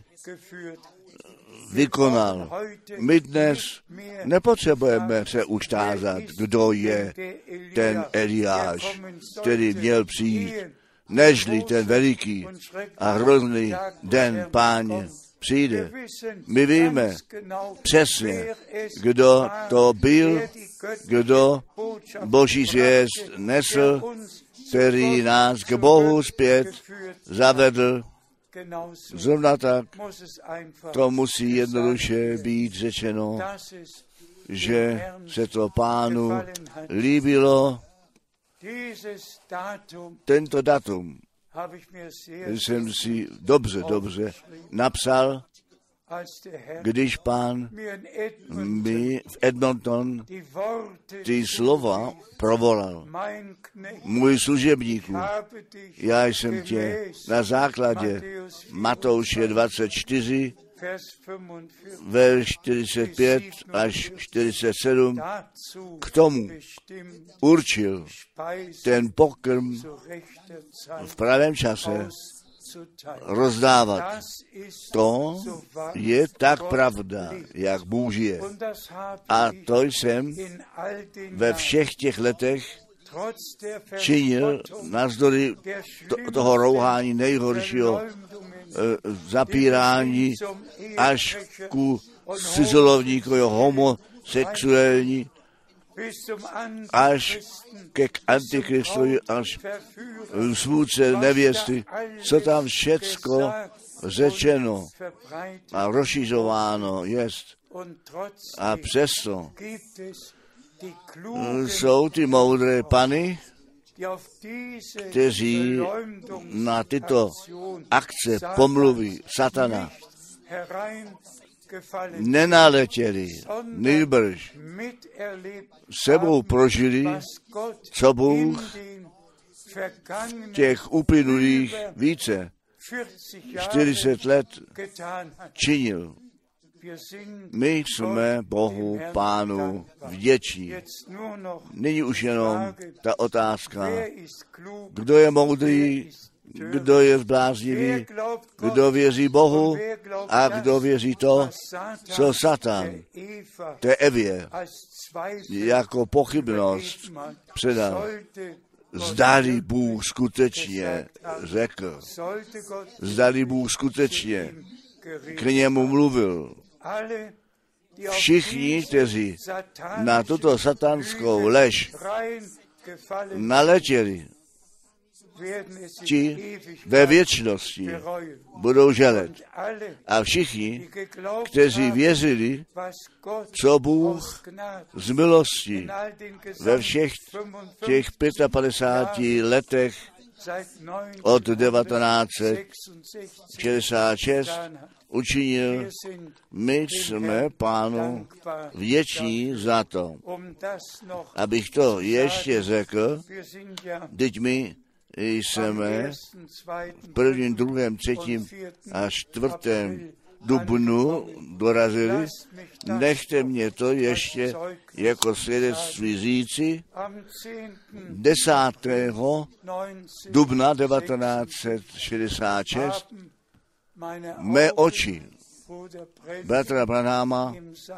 vykonal. My dnes nepotřebujeme se už tázat, kdo je ten Eliáš, který měl přijít, nežli ten veliký a hrozný den Páně přijde. My víme přesně, kdo to byl, kdo Boží zvěst nesl, který nás k Bohu zpět zavedl. Zrovna tak to musí jednoduše být řečeno, že se to Pánu líbilo. Tento datum jsem si dobře, dobře napsal, když Pán mi v Edmonton ty slova provolal. Můj služebníku, já jsem tě na základě Matouše dvacet čtyři, verš čtyřicet pět až čtyřicet sedm, k tomu určil ten pokrm v pravém čase rozdávat. To je tak pravda, jak Bůh je. A to jsem ve všech těch letech činil navzdory to, toho rouhání nejhoršího e, zapírání až ku cizolovníkovi homosexuální, až ke antikristovi, až svůdce nevěsty, co tam všecko řečeno a rozšiřováno jest. A přesto jsou ty moudré pany, kteří na tyto akce pomluvy satana nenaletěli, nýbrž sebou prožili, co Bůh v těch uplynulých více čtyřicet let činil. My jsme Bohu Pánu vděční. Nyní už jenom ta otázka, kdo je moudrý, kdo je zbláznivý, kdo věří Bohu a kdo věří to, co Satan té Evě jako pochybnost předal. Zdali Bůh skutečně řekl, zdali Bůh skutečně k němu mluvil. Všichni, kteří na tuto satanskou lež naletěli, ti ve věčnosti budou žalet. A všichni, kteří věřili, co Bůh z milosti ve všech těch padesáti pěti letech od devatenáct set šedesát šest učinil, my jsme Pánu vděční za to. Abych to ještě řekl, teď my jsme v prvním, druhém, třetím a čtvrtém dubnu dorazili. Nechte mě to ještě jako svědectví říci. desátého dubna devatenáct set šedesát šest mé oči bratra Branhama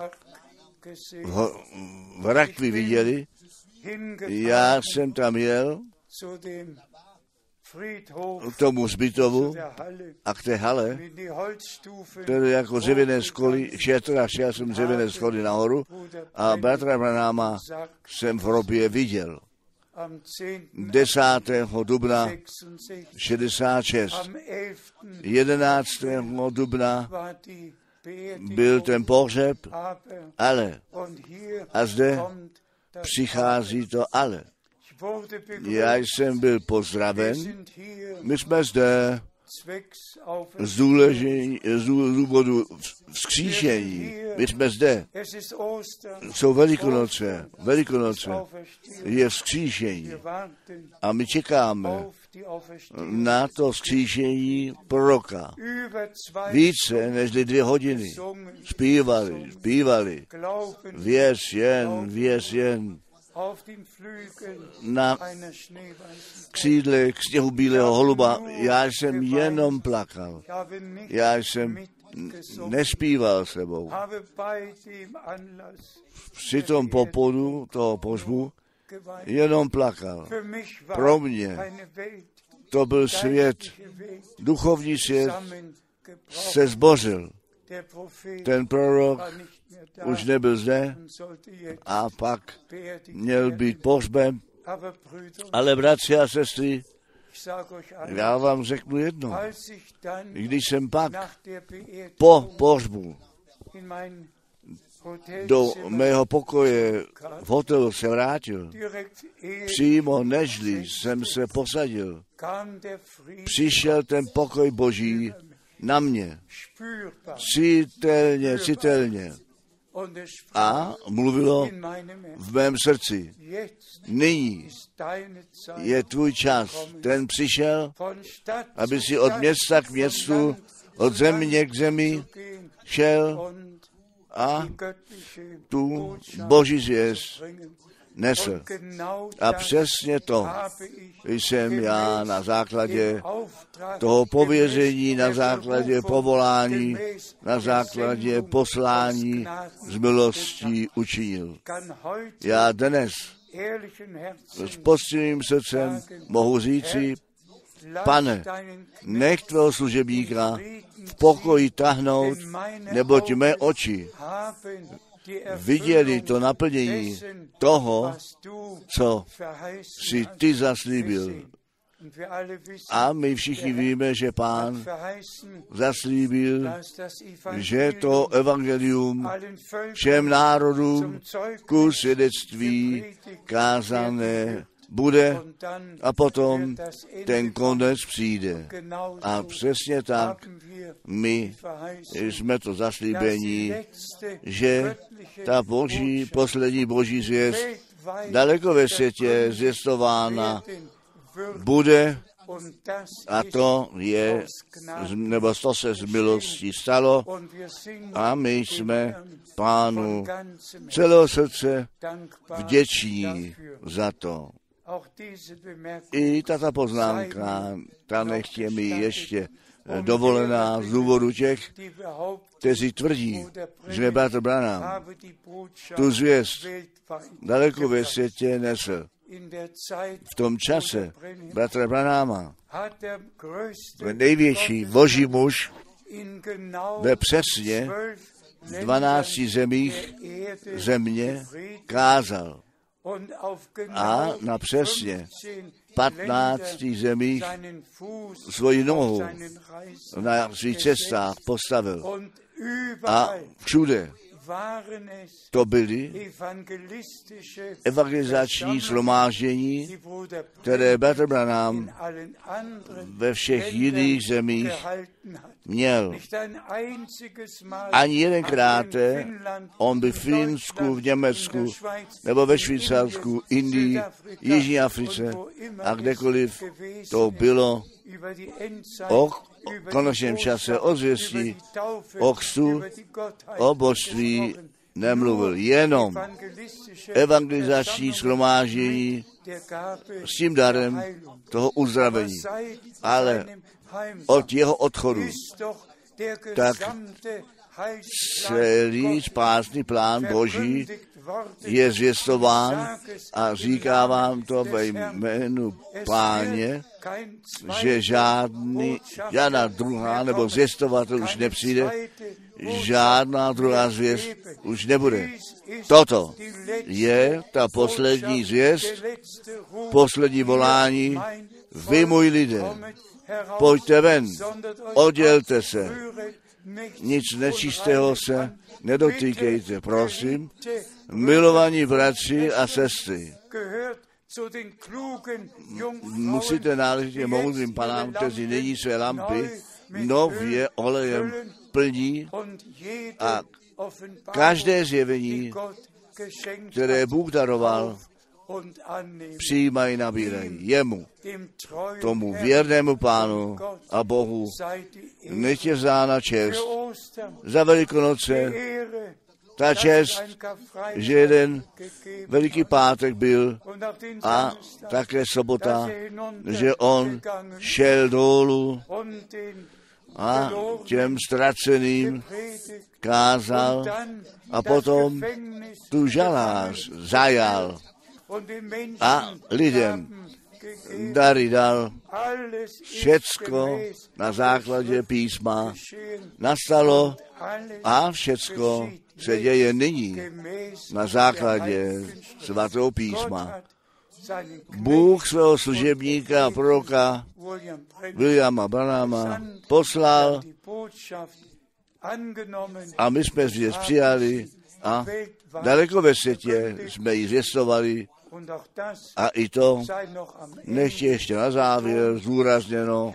v, v rakvi viděli. Já jsem tam jel k tomu zbytovu a k té hale, které jako dřevěné schody, šetr a šel jsem dřevěné schody nahoru a bratra Branhama jsem v hrobě viděl. desátého dubna šedesát šest. jedenáctého dubna byl ten pohřeb, ale a zde přichází to ale. Já jsem byl pozdraven, my jsme zde z, důležení, z důvodu vzkříšení, my jsme zde, jsou Velikonoce, Velikonoce je vzkříšení a my čekáme na to vzkříšení proroka. Více než dvě hodiny zpívali, zpívali, věř jen, věř jen, na křídle k sněhu bílého holuba. Já jsem jenom plakal. Já jsem nespíval sebou. Při tom popodu toho pohřbu jenom plakal. Pro mě to byl svět, duchovní svět se zbořil. Ten prorok už nebyl zde a pak měl být pohřben. Ale bratři a sestry, já vám řeknu jedno. Když jsem pak po pohřbu do mého pokoje v hotelu se vrátil. Přímo nežli jsem se posadil, přišel ten pokoj Boží na mě. Citelně, citelně. A mluvilo v mém srdci. Nyní je tvůj čas. Ten přišel, aby si od města k městu, od země k zemi šel a tu Boží zvěst nesl. A přesně to jsem já na základě toho pověření, na základě povolání, na základě poslání z milostí učinil. Já dnes s poctivým srdcem mohu říci, Pane, nech tvého služebníka v pokoji tahnout, neboť mé oči viděli to naplnění toho, co si ty zaslíbil. A my všichni víme, že Pán zaslíbil, že to evangelium všem národům ku svědectví kázané bude a potom ten konec přijde. A přesně tak my jsme to zaslíbení, že ta boží, poslední boží zvěst daleko ve světě zvěstována bude a to je, nebo to se z milostí stalo a my jsme Pánu celého srdce vděční za to. I tato poznámka, ta nech je mi ještě dovolená z důvodu těch, kteří tvrdí, že bratr Branham tu zvěst daleko ve světě nesl. V tom čase bratra Branhama největší boží muž ve přesně dvanácti zemích země kázal. A na přesně patnácti zemích svoji nohu na svých cestách postavil. A všude to byly evangelizační shromáždění, které bratr Branham ve všech jiných zemích měl. Ani jedenkrát on by v Finsku, v Německu, nebo ve Švýcarsku, Indii, Jižní Africe a kdekoliv to bylo o konečném čase, o zvěstí, o křtu, o božství nemluvil. Jenom evangelizační shromáždění s tím darem toho uzdravení. Ale od jeho odchodu tak celý spásný plán Boží je zvěstován a říká vám to ve jménu Páně, že žádný, žádná druhá nebo zvěstovatel už nepřijde, žádná druhá zvěst už nebude. Toto je ta poslední zvěst, poslední volání. Vy, můj lidé, pojďte ven, oddělte se, nic nečistého se nedotýkejte, prosím, milovaní bratři a sestry. Musíte náležitě moudrým panám, kteří nyní své lampy nově olejem plní a každé zjevení, které Bůh daroval, přijímají, nabírají jemu, tomu věrnému Pánu a Bohu, nech je vzána čest za Velikonoce, ta čest, že jeden Veliký pátek byl a také sobota, že on šel dolů a těm ztraceným kázal a potom tu žalář zajal a lidem dary dal. Všecko na základě písma nastalo a všecko se děje nyní na základě svatého písma. Bůh svého služebníka a proroka Williama Branhama poslal a my jsme zvěst přijali A daleko ve světě jsme ji zvěstovali a i to nechť ještě na závěr zúrazněno.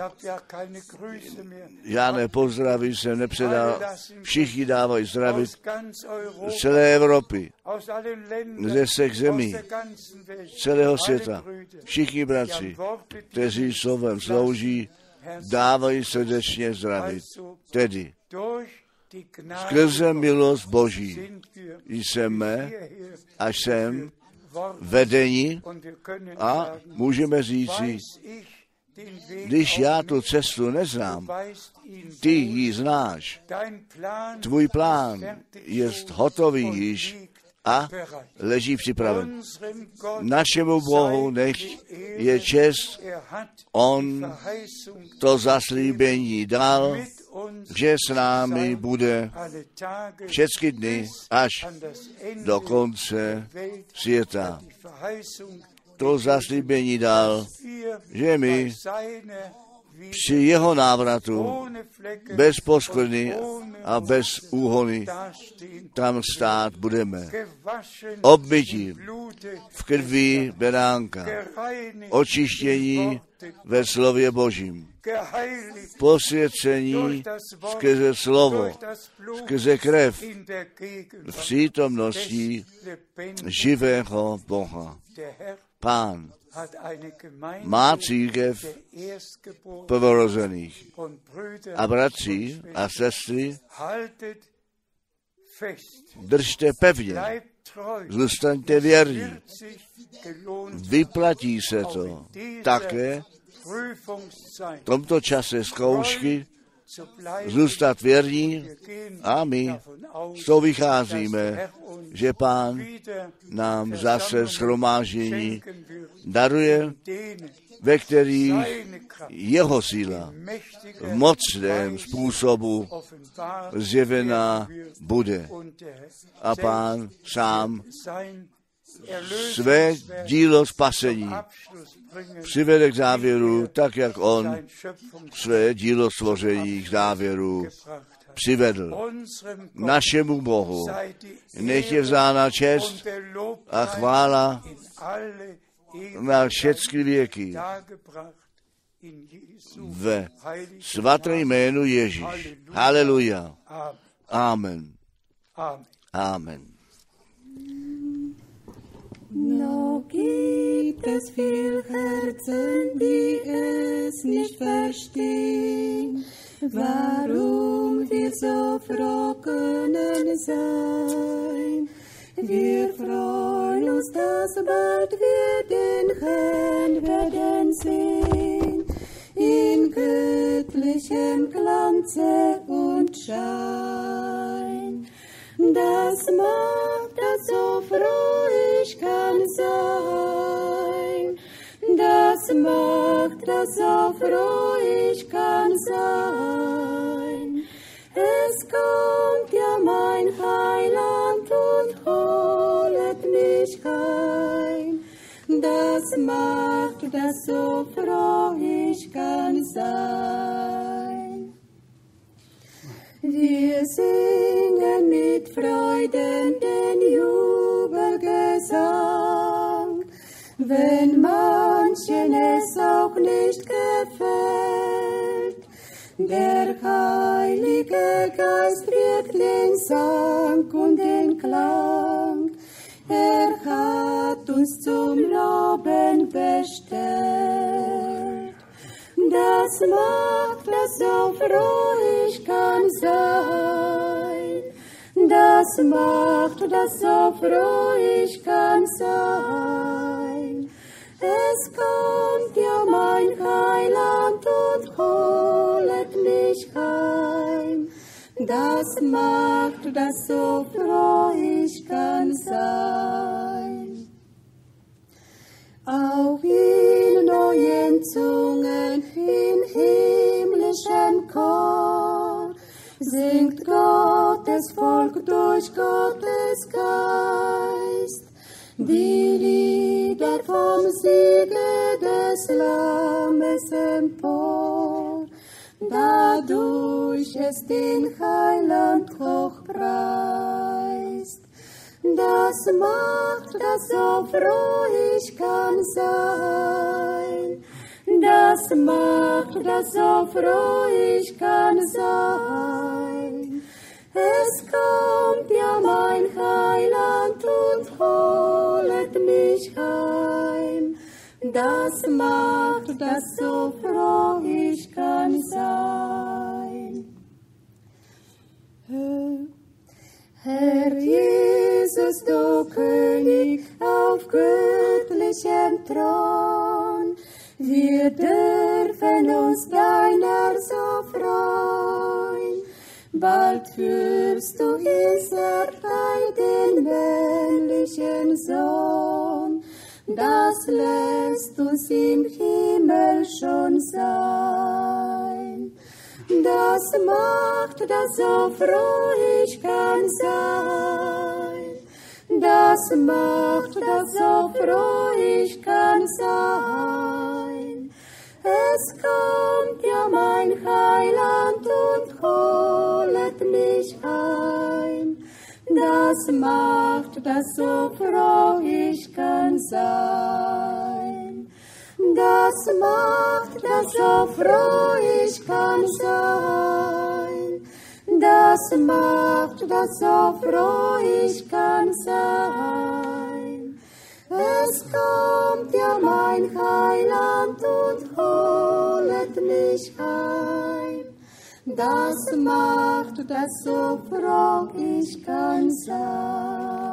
Žádné pozdravy jsem nepředal. Všichni dávají zdravit z celé Evropy, ze všech zemí, celého světa. Všichni bratři, kteří slovem slouží, dávají srdečně zdravit. Tedy skrze milost Boží jsme až sem vedení a můžeme říci, když já tu cestu neznám, ty ji znáš. Tvůj plán je hotový již a leží připraven. Našemu Bohu nech je čest, on to zaslíbení dal, že s námi bude všechny dny až do konce světa. To zaslíbení dal, že my při jeho návratu bez poskvrny a bez úhony tam stát budeme. Obmytí v krvi beránka, očištění ve slově Božím, posvěcení skrze slovo, skrze krev, v přítomnosti živého Boha. Pán má církev prvorozených a bratři a sestry, držte pevně, zůstaňte věrní. Vyplatí se to také v tomto čase zkoušky zůstat věrní a my z toho vycházíme, že Pán nám zase shromáždění daruje, ve kterých jeho síla v mocném způsobu zjevená bude. A Pán sám své dílo spasení přivede k závěru, tak jak on své dílo stvoření k závěru přivedl. Našemu Bohu nech je vzána čest a chvála na všechny věky ve svatém jménu Ježíš. Haleluja. Amen. Amen. Noch gibt es viel Herzen, die es nicht verstehen, warum wir so froh können sein. Wir freuen uns, dass bald wir den Herrn werden sehen, in göttlichem Glanze und Schein. Das macht, dass so froh ich kann sein. Das macht, dass so froh ich kann sein. Es kommt ja mein Heiland und holet mich heim. Das macht, dass so froh ich kann sein. Wir singen mit Freuden den Jubelgesang, wenn manchen es auch nicht gefällt. Der Heilige Geist wirkt den Sang und den Klang, er hat uns zum Loben bestellt. Das macht, dass so froh ich kann sein. Das macht, dass so froh ich kann sein. Es kommt ja mein Heiland und holet mich heim. Das macht, dass so froh ich kann sein. Auch in neuen Zungen, in himmlischen Chor, singt Gottes Volk durch Gottes Geist die Lieder vom Siege des Lammes empor, dadurch es den Heiland hochpreist. das macht, dass so froh ich kann sein. Das macht, dass so froh ich kann sein. Es kommt ja mein Heiland und holet mich heim. Das macht, dass so froh ich kann sein. Herr Jesus, du König auf göttlichem Thron, wir dürfen uns deiner so freuen. Bald führst du Israel den männlichen Sohn, das lässt uns im Himmel schon sein. Das macht, dass so froh ich kann sein. Das macht, dass so froh ich kann sein. Es kommt ja mein Heiland und holet mich heim. Das macht, dass so froh ich kann sein. Das macht, dass so froh ich kann sein. Das macht, dass so froh ich kann sein. Es kommt ja mein Heiland und holet mich heim. Das macht, dass so froh ich kann sein.